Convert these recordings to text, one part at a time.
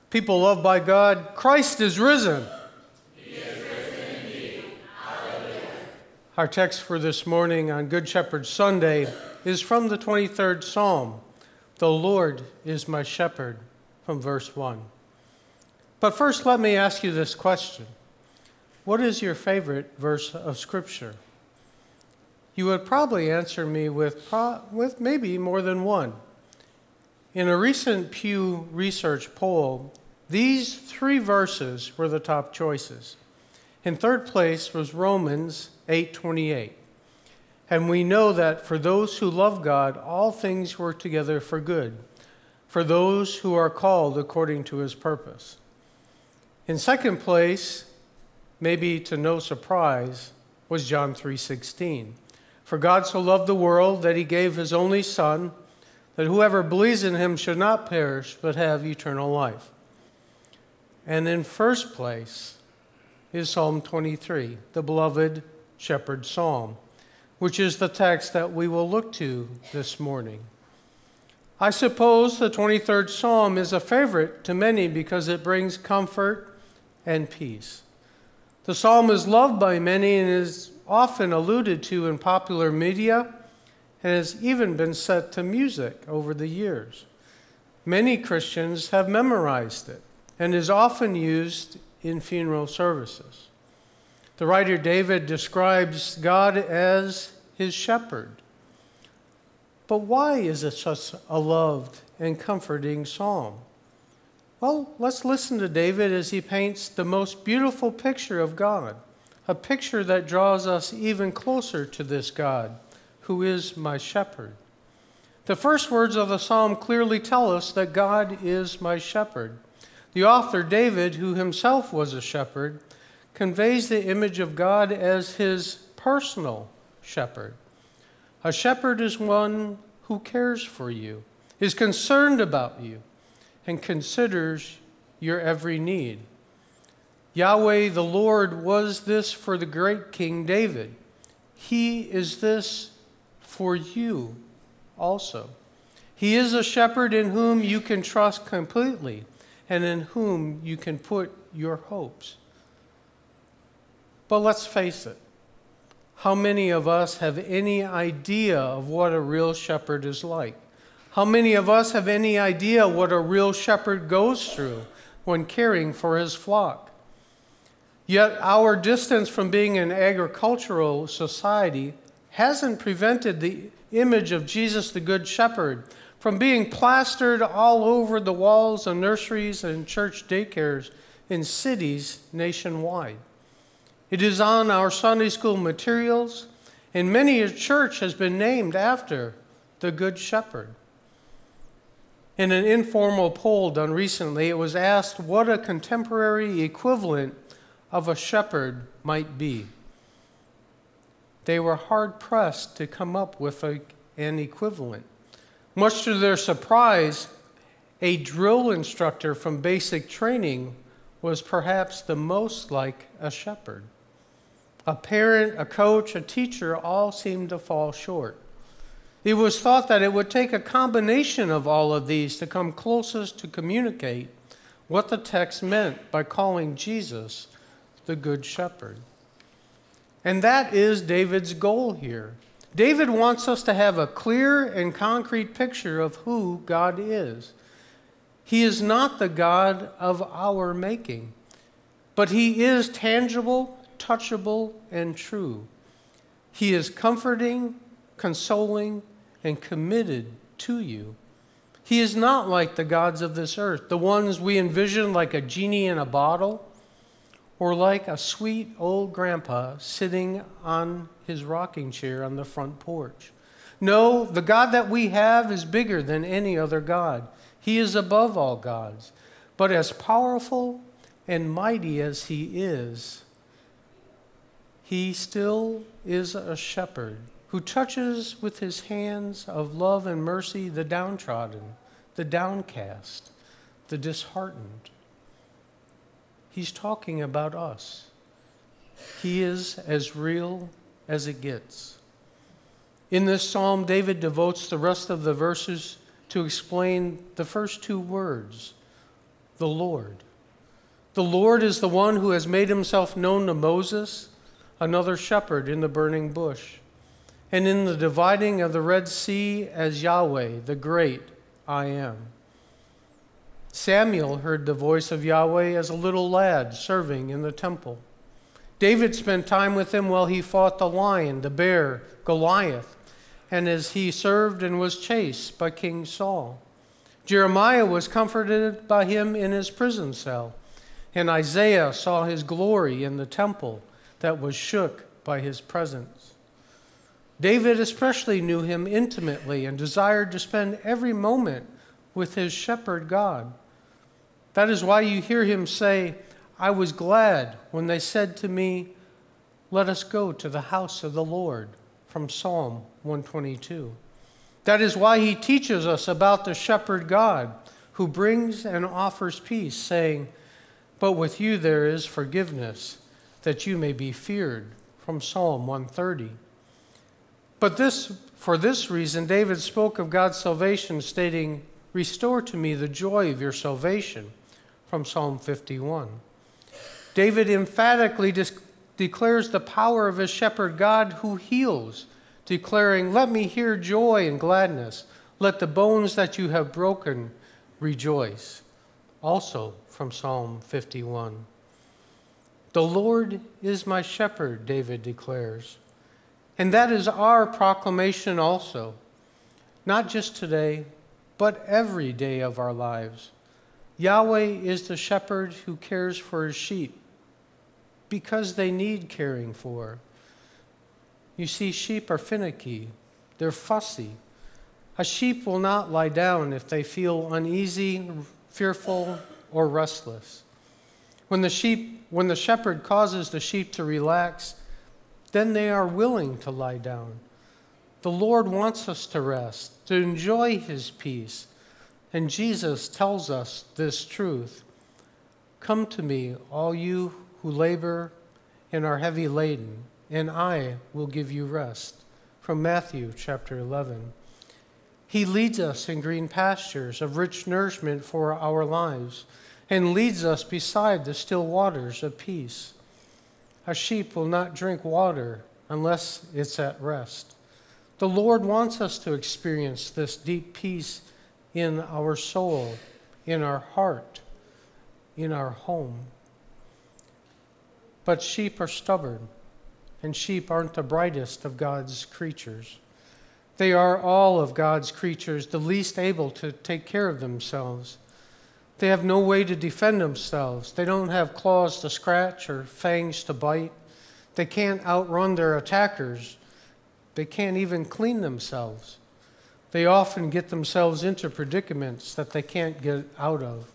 People loved by God, Christ is risen. He is risen indeed. Hallelujah. Our text for this morning on Good Shepherd Sunday is from the 23rd Psalm. The Lord is my shepherd, from verse 1. But first, let me ask you this question. What is your favorite verse of Scripture? You would probably answer me with maybe more than one. In a recent Pew Research poll, these three verses were the top choices. In third place was Romans 8:28. And we know that for those who love God, all things work together for good, for those who are called according to his purpose. In second place, maybe to no surprise, was John 3:16. For God so loved the world that he gave his only Son, that whoever believes in him should not perish, but have eternal life. And in first place is Psalm 23, the beloved shepherd psalm, which is the text that we will look to this morning. I suppose the 23rd Psalm is a favorite to many because it brings comfort and peace. The psalm is loved by many and is often alluded to in popular media, and has even been set to music over the years. Many Christians have memorized it and is often used in funeral services. The writer David describes God as his shepherd. But why is it such a loved and comforting psalm? Well, let's listen to David as he paints the most beautiful picture of God, a picture that draws us even closer to this God, who is my shepherd. The first words of the psalm clearly tell us that God is my shepherd. The author, David, who himself was a shepherd, conveys the image of God as his personal shepherd. A shepherd is one who cares for you, is concerned about you, and considers your every need. Yahweh the Lord was this for the great King David. He is this for you also. He is a shepherd in whom you can trust completely and in whom you can put your hopes. But let's face it, how many of us have any idea of what a real shepherd is like? How many of us have any idea what a real shepherd goes through when caring for his flock? Yet our distance from being an agricultural society hasn't prevented the image of Jesus the Good Shepherd from being plastered all over the walls of nurseries and church daycares in cities nationwide. It is on our Sunday school materials, and many a church has been named after the Good Shepherd. In an informal poll done recently, it was asked what a contemporary equivalent of a shepherd might be. They were hard-pressed to come up with an equivalent. Much to their surprise, a drill instructor from basic training was perhaps the most like a shepherd. A parent, a coach, a teacher all seemed to fall short. It was thought that it would take a combination of all of these to come closest to communicate what the text meant by calling Jesus the Good Shepherd. And that is David's goal here. David wants us to have a clear and concrete picture of who God is. He is not the God of our making, but he is tangible, touchable, and true. He is comforting, consoling, and committed to you. He is not like the gods of this earth, the ones we envision like a genie in a bottle, or like a sweet old grandpa sitting on his rocking chair on the front porch. No, the God that we have is bigger than any other God. He is above all gods. But as powerful and mighty as he still is a shepherd who touches with his hands of love and mercy the downtrodden, the downcast, the disheartened. He's talking about us. He is as real as it gets. In this psalm, David devotes the rest of the verses to explain the first two words, the Lord. The Lord is the one who has made himself known to Moses, another shepherd in the burning bush, and in the dividing of the Red Sea as Yahweh, the great I am. Samuel heard the voice of Yahweh as a little lad serving in the temple. David spent time with him while he fought the lion, the bear, Goliath, and as he served and was chased by King Saul. Jeremiah was comforted by him in his prison cell, and Isaiah saw his glory in the temple that was shook by his presence. David especially knew him intimately and desired to spend every moment with his shepherd God. That is why you hear him say, I was glad when they said to me, let us go to the house of the Lord, from Psalm 122. That is why he teaches us about the shepherd God who brings and offers peace, saying, but with you there is forgiveness, that you may be feared, from Psalm 130. But for this reason, David spoke of God's salvation, stating, restore to me the joy of your salvation, from Psalm 51. David emphatically declares the power of his shepherd God who heals, declaring, let me hear joy and gladness. Let the bones that you have broken rejoice. Also from Psalm 51. The Lord is my shepherd, David declares. And that is our proclamation also, not just today, but every day of our lives. Yahweh is the shepherd who cares for his sheep because they need caring for. You see, sheep are finicky. They're fussy. A sheep will not lie down if they feel uneasy, fearful, or restless. When the shepherd causes the sheep to relax, then they are willing to lie down. The Lord wants us to rest, to enjoy his peace. And Jesus tells us this truth. Come to me, all you who labor and are heavy laden, and I will give you rest. From Matthew chapter 11. He leads us in green pastures of rich nourishment for our lives, and leads us beside the still waters of peace. A sheep will not drink water unless it's at rest. The Lord wants us to experience this deep peace in our soul, in our heart, in our home. But sheep are stubborn, and sheep aren't the brightest of God's creatures. They are all of God's creatures the least able to take care of themselves. They have no way to defend themselves. They don't have claws to scratch or fangs to bite. They can't outrun their attackers. They can't even clean themselves. They often get themselves into predicaments that they can't get out of.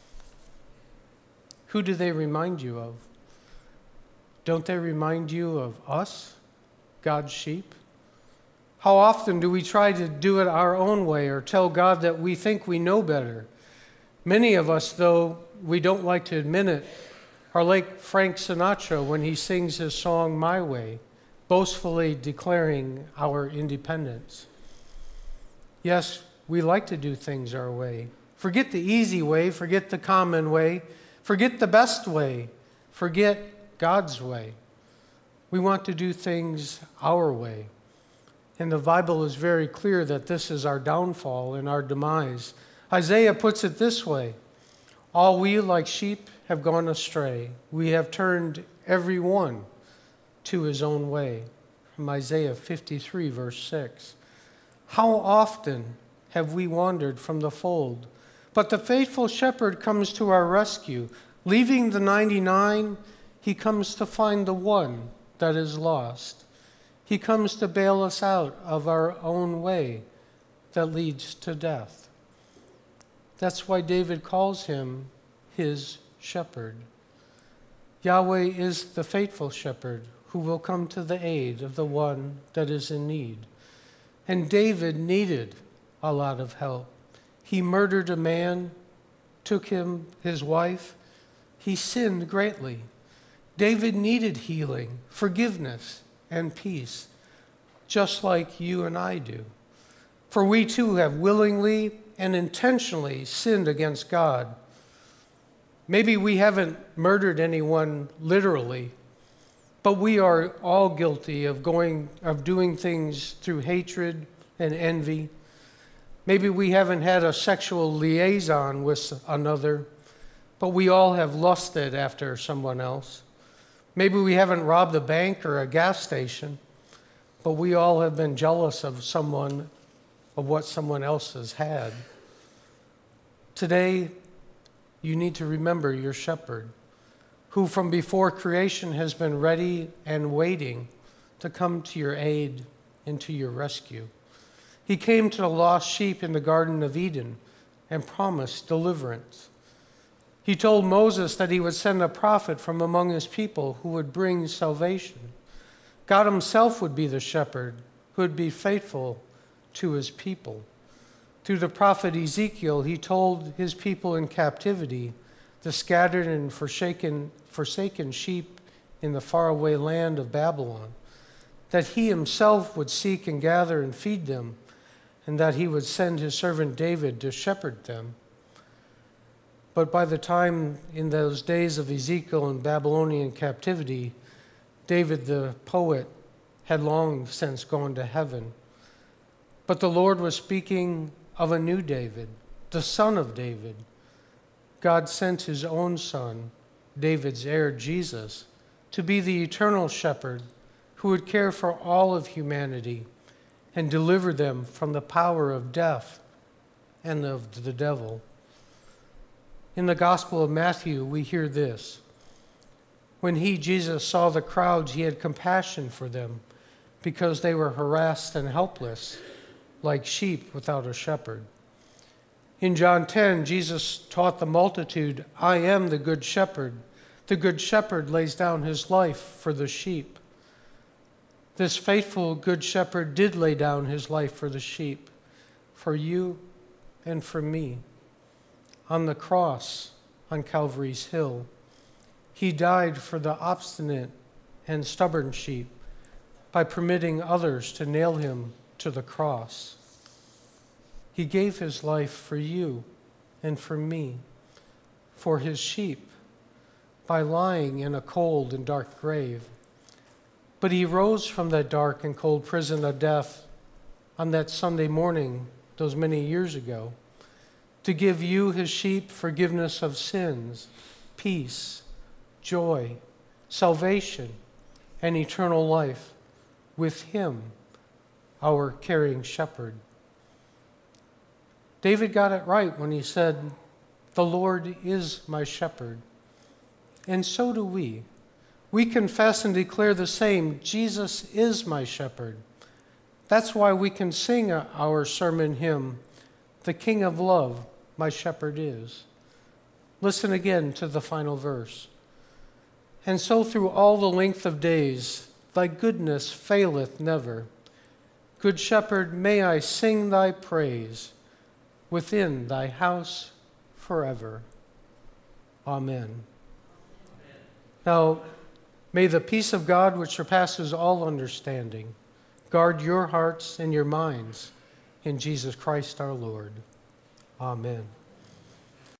Who do they remind you of? Don't they remind you of us, God's sheep? How often do we try to do it our own way or tell God that we think we know better? Many of us, though we don't like to admit it, are like Frank Sinatra when he sings his song, My Way, boastfully declaring our independence. Yes, we like to do things our way. Forget the easy way, forget the common way, forget the best way, forget God's way. We want to do things our way. And the Bible is very clear that this is our downfall and our demise. Isaiah puts it this way, all we like sheep have gone astray. We have turned every one to his own way. From Isaiah 53, verse 6. How often have we wandered from the fold? But the faithful shepherd comes to our rescue. Leaving the 99, he comes to find the one that is lost. He comes to bail us out of our own way that leads to death. That's why David calls him his shepherd. Yahweh is the faithful shepherd who will come to the aid of the one that is in need. And David needed a lot of help. He murdered a man, took him his wife. He sinned greatly. David needed healing, forgiveness, and peace, just like you and I do. For we too have willingly and intentionally sinned against God. Maybe we haven't murdered anyone literally, but we are all guilty of doing things through hatred and envy. Maybe we haven't had a sexual liaison with another, but we all have lusted after someone else. Maybe we haven't robbed a bank or a gas station, but we all have been jealous of what someone else has had. Today, you need to remember your shepherd, who from before creation has been ready and waiting to come to your aid and to your rescue. He came to the lost sheep in the Garden of Eden and promised deliverance. He told Moses that he would send a prophet from among his people who would bring salvation. God himself would be the shepherd who would be faithful to his people. Through the prophet Ezekiel, he told his people in captivity, the scattered and forsaken sheep in the faraway land of Babylon, that he himself would seek and gather and feed them, and that he would send his servant David to shepherd them. But by the time in those days of Ezekiel in Babylonian captivity, David the poet had long since gone to heaven. But the Lord was speaking of a new David, the son of David. God sent his own son, David's heir, Jesus, to be the eternal shepherd who would care for all of humanity and deliver them from the power of death and of the devil. In the Gospel of Matthew, we hear this. When he, Jesus, saw the crowds, he had compassion for them because they were harassed and helpless, like sheep without a shepherd. In John 10, Jesus taught the multitude, I am the good shepherd. The good shepherd lays down his life for the sheep. This faithful good shepherd did lay down his life for the sheep, for you and for me. On the cross on Calvary's hill, he died for the obstinate and stubborn sheep by permitting others to nail him to the cross. He gave his life for you and for me, for his sheep, by lying in a cold and dark grave. But he rose from that dark and cold prison of death on that Sunday morning, those many years ago, to give you, his sheep, forgiveness of sins, peace, joy, salvation, and eternal life with him, our caring shepherd. David got it right when he said, the Lord is my shepherd. And so do we. We confess and declare the same, Jesus is my shepherd. That's why we can sing our sermon hymn, the King of Love, my shepherd is. Listen again to the final verse. And so through all the length of days, thy goodness faileth never. Good shepherd, may I sing thy praise within thy house forever. Amen. Now, may the peace of God, which surpasses all understanding, guard your hearts and your minds in Jesus Christ our Lord. Amen.